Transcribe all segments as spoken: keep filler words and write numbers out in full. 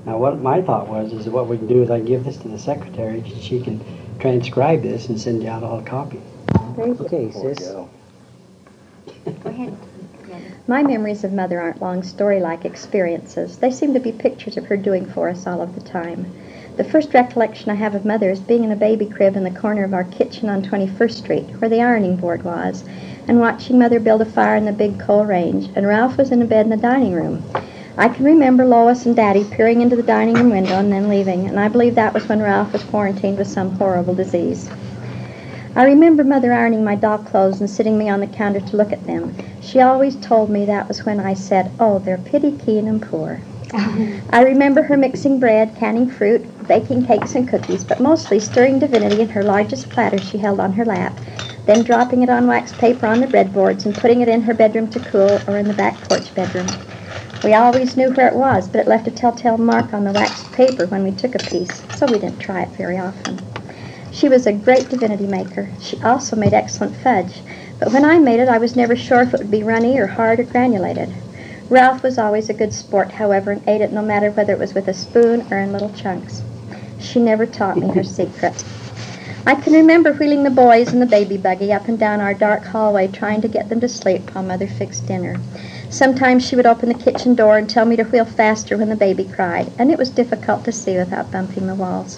Now, what my thought was is what we can do is I can give this to the secretary. She can transcribe this and send you out all a copy. Okay, sis. Go ahead. My memories of Mother aren't long story-like experiences. They seem to be pictures of her doing for us all of the time. The first recollection I have of Mother is being in a baby crib in the corner of our kitchen on twenty-first street, where the ironing board was, and watching Mother build a fire in the big coal range, and Ralph was in a bed in the dining room. I can remember Lois and Daddy peering into the dining room window and then leaving, and I believe that was when Ralph was quarantined with some horrible disease. I remember Mother ironing my doll clothes and sitting me on the counter to look at them. She always told me that was when I said, "Oh, they're pity keen and poor." I remember her mixing bread, canning fruit, baking cakes and cookies, but mostly stirring divinity in her largest platter she held on her lap, then dropping it on wax paper on the breadboards and putting it in her bedroom to cool or in the back porch bedroom. We always knew where it was, but it left a telltale mark on the waxed paper when we took a piece, so we didn't try it very often. She was a great divinity maker. She also made excellent fudge, but when I made it, I was never sure if it would be runny or hard or granulated. Ralph was always a good sport, however, and ate it no matter whether it was with a spoon or in little chunks. She never taught me her secret. I can remember wheeling the boys in the baby buggy up and down our dark hallway trying to get them to sleep while Mother fixed dinner. Sometimes she would open the kitchen door and tell me to wheel faster when the baby cried, and it was difficult to see without bumping the walls.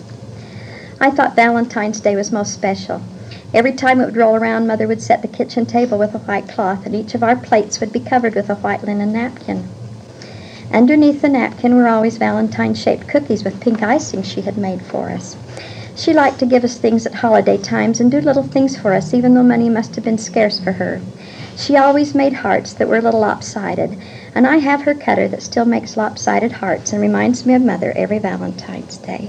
I thought Valentine's Day was most special. Every time it would roll around, Mother would set the kitchen table with a white cloth, and each of our plates would be covered with a white linen napkin. Underneath the napkin were always Valentine-shaped cookies with pink icing she had made for us. She liked to give us things at holiday times and do little things for us, even though money must have been scarce for her. She always made hearts that were a little lopsided, and I have her cutter that still makes lopsided hearts and reminds me of Mother every Valentine's Day.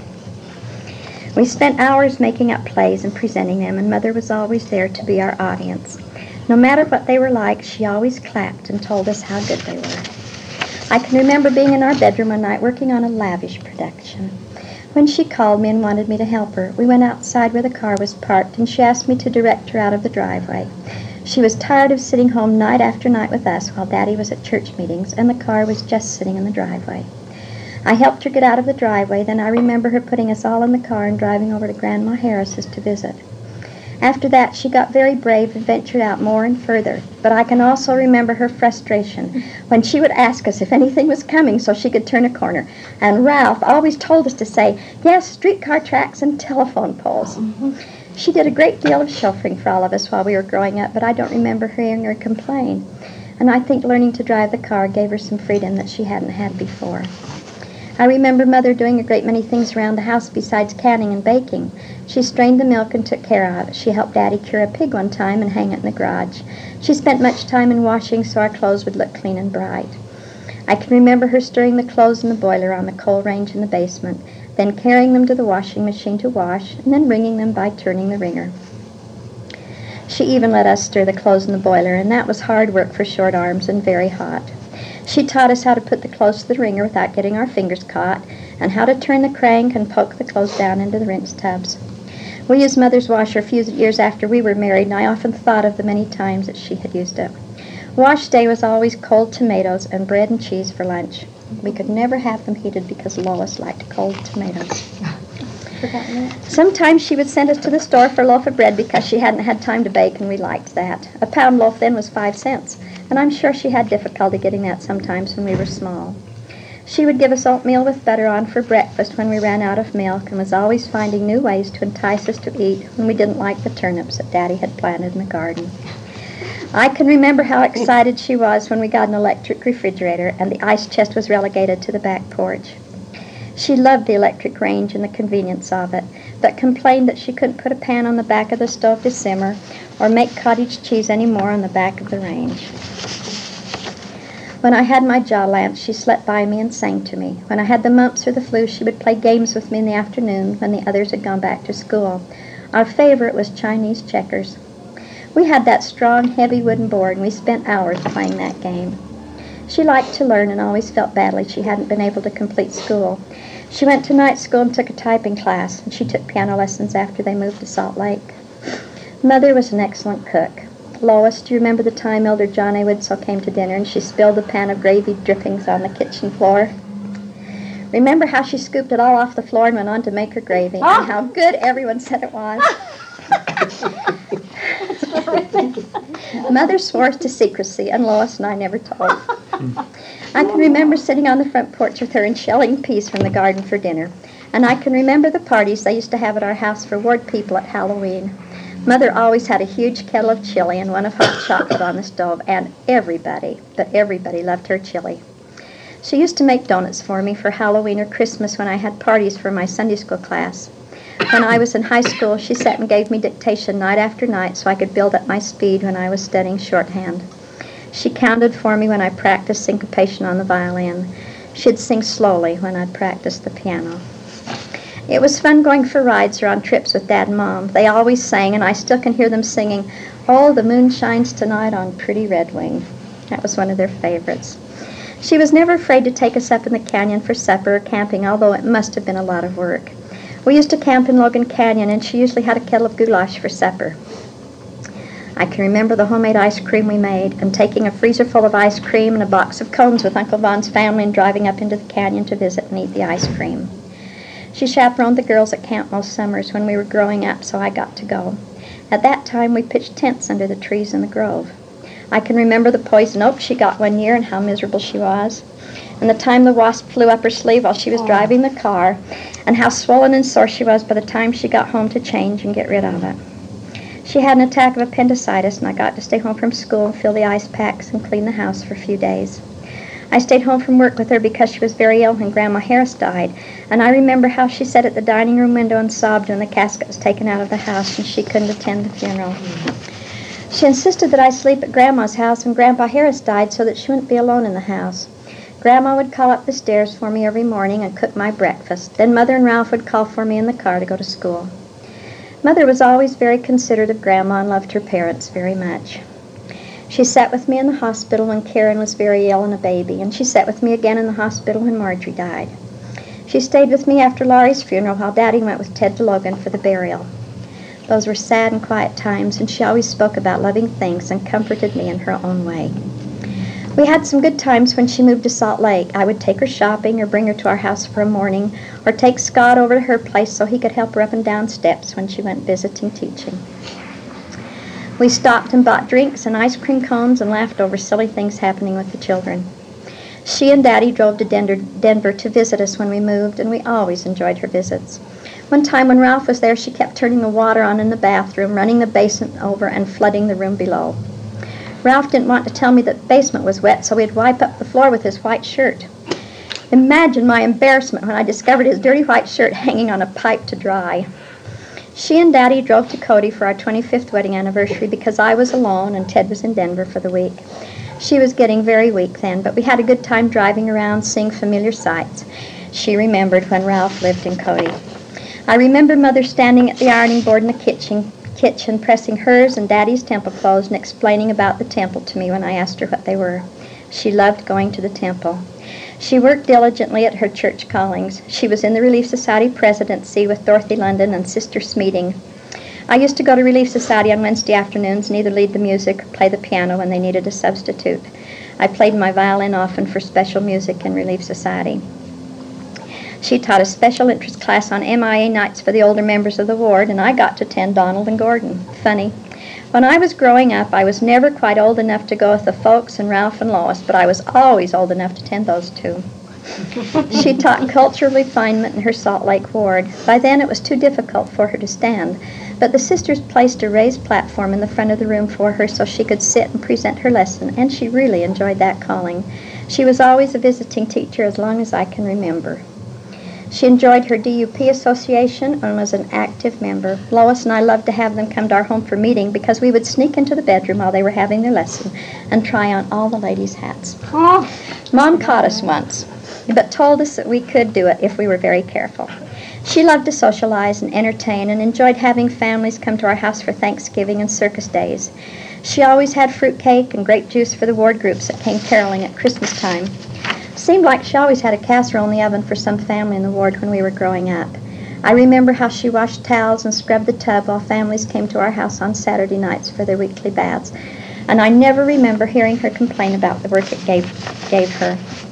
We spent hours making up plays and presenting them, and Mother was always there to be our audience. No matter what they were like, she always clapped and told us how good they were. I can remember being in our bedroom one night working on a lavish production. When she called me and wanted me to help her, we went outside where the car was parked, and she asked me to direct her out of the driveway. She was tired of sitting home night after night with us while Daddy was at church meetings, and the car was just sitting in the driveway. I helped her get out of the driveway, then I remember her putting us all in the car and driving over to Grandma Harris's to visit. After that, she got very brave and ventured out more and further, but I can also remember her frustration when she would ask us if anything was coming so she could turn a corner, and Ralph always told us to say, "Yes, streetcar tracks and telephone poles." Mm-hmm. She did a great deal of chauffeuring for all of us while we were growing up, but I don't remember hearing her complain, and I think learning to drive the car gave her some freedom that she hadn't had before. I remember Mother doing a great many things around the house besides canning and baking. She strained the milk and took care of it. She helped Daddy cure a pig one time and hang it in the garage. She spent much time in washing so our clothes would look clean and bright. I can remember her stirring the clothes in the boiler on the coal range in the basement, then carrying them to the washing machine to wash, and then wringing them by turning the wringer. She even let us stir the clothes in the boiler, and that was hard work for short arms and very hot. She taught us how to put the clothes to the wringer without getting our fingers caught, and how to turn the crank and poke the clothes down into the rinse tubs. We used Mother's washer a few years after we were married, and I often thought of the many times that she had used it. Wash day was always cold tomatoes and bread and cheese for lunch. We could never have them heated because Lois liked cold tomatoes. Sometimes she would send us to the store for a loaf of bread because she hadn't had time to bake, and we liked that. A pound loaf then was five cents, and I'm sure she had difficulty getting that sometimes when we were small. She would give us oatmeal with butter on for breakfast when we ran out of milk, and was always finding new ways to entice us to eat when we didn't like the turnips that Daddy had planted in the garden. I can remember how excited she was when we got an electric refrigerator and the ice chest was relegated to the back porch. She loved the electric range and the convenience of it, but complained that she couldn't put a pan on the back of the stove to simmer or make cottage cheese any more on the back of the range. When I had my jaw lamps, she slept by me and sang to me. When I had the mumps or the flu, she would play games with me in the afternoon when the others had gone back to school. Our favorite was Chinese checkers. We had that strong, heavy wooden board, and we spent hours playing that game. She liked to learn and always felt badly she hadn't been able to complete school. She went to night school and took a typing class, and she took piano lessons after they moved to Salt Lake. Mother was an excellent cook. Lois, do you remember the time Elder John A. Widsoe came to dinner and she spilled a pan of gravy drippings on the kitchen floor? Remember how she scooped it all off the floor and went on to make her gravy, Ah! and how good everyone said it was. Mother swore to secrecy, and Lois and I never told. I can remember sitting on the front porch with her and shelling peas from the garden for dinner. And I can remember the parties they used to have at our house for ward people at Halloween. Mother always had a huge kettle of chili and one of hot chocolate on the stove, and everybody, but everybody loved her chili. She used to make donuts for me for Halloween or Christmas when I had parties for my Sunday school class. When I was in high school, she sat and gave me dictation night after night so I could build up my speed when I was studying shorthand. She counted for me when I practiced syncopation on the violin. She'd sing slowly when I practiced the piano. It was fun going for rides or on trips with Dad and Mom. They always sang, and I still can hear them singing, "Oh, the moon shines tonight on pretty Red Wing." That was one of their favorites. She was never afraid to take us up in the canyon for supper or camping, although it must have been a lot of work. We used to camp in Logan Canyon, and she usually had a kettle of goulash for supper. I can remember the homemade ice cream we made, and taking a freezer full of ice cream and a box of cones with Uncle Von's family and driving up into the canyon to visit and eat the ice cream. She chaperoned the girls at camp most summers when we were growing up, so I got to go. At that time, we pitched tents under the trees in the grove. I can remember the poison oak she got one year and how miserable she was, and the time the wasp flew up her sleeve while she was driving the car, and how swollen and sore she was by the time she got home to change and get rid of it. She had an attack of appendicitis, and I got to stay home from school and fill the ice packs and clean the house for a few days. I stayed home from work with her because she was very ill when Grandma Harris died, and I remember how she sat at the dining room window and sobbed when the casket was taken out of the house and she couldn't attend the funeral. She insisted that I sleep at Grandma's house when Grandpa Harris died so that she wouldn't be alone in the house. Grandma would call up the stairs for me every morning and cook my breakfast. Then Mother and Ralph would call for me in the car to go to school. Mother was always very considerate of Grandma and loved her parents very much. She sat with me in the hospital when Karen was very ill and a baby, and she sat with me again in the hospital when Marjorie died. She stayed with me after Laurie's funeral while Daddy went with Ted to Logan for the burial. Those were sad and quiet times, and she always spoke about loving things and comforted me in her own way. We had some good times when she moved to Salt Lake. I would take her shopping or bring her to our house for a morning, or take Scott over to her place so he could help her up and down steps when she went visiting teaching. We stopped and bought drinks and ice cream cones and laughed over silly things happening with the children. She and Daddy drove to Denver, Denver to visit us when we moved, and we always enjoyed her visits. One time when Ralph was there, she kept turning the water on in the bathroom, running the basement over, and flooding the room below. Ralph didn't want to tell me that the basement was wet, so he'd wipe up the floor with his white shirt. Imagine my embarrassment when I discovered his dirty white shirt hanging on a pipe to dry. She and Daddy drove to Cody for our twenty-fifth wedding anniversary because I was alone and Ted was in Denver for the week. She was getting very weak then, but we had a good time driving around, seeing familiar sights. She remembered when Ralph lived in Cody. I remember Mother standing at the ironing board in the kitchen, kitchen, pressing hers and Daddy's temple clothes and explaining about the temple to me when I asked her what they were. She loved going to the temple. She worked diligently at her church callings. She was in the Relief Society presidency with Dorothy London and Sister Smeeting. I used to go to Relief Society on Wednesday afternoons and either lead the music or play the piano when they needed a substitute. I played my violin often for special music in Relief Society. She taught a special interest class on M I A nights for the older members of the ward, and I got to attend Donald and Gordon. Funny. When I was growing up, I was never quite old enough to go with the folks and Ralph and Lois, but I was always old enough to attend those two. She taught cultural refinement in her Salt Lake ward. By then it was too difficult for her to stand, but the sisters placed a raised platform in the front of the room for her so she could sit and present her lesson, and she really enjoyed that calling. She was always a visiting teacher as long as I can remember. She enjoyed her D U P association and was an active member. Lois and I loved to have them come to our home for meeting because we would sneak into the bedroom while they were having their lesson and try on all the ladies' hats. Oh. Mom caught us once, but told us that we could do it if we were very careful. She loved to socialize and entertain and enjoyed having families come to our house for Thanksgiving and circus days. She always had fruit cake and grape juice for the ward groups that came caroling at Christmas time. Seemed like she always had a casserole in the oven for some family in the ward when we were growing up. I remember how she washed towels and scrubbed the tub while families came to our house on Saturday nights for their weekly baths. And I never remember hearing her complain about the work it gave, gave her.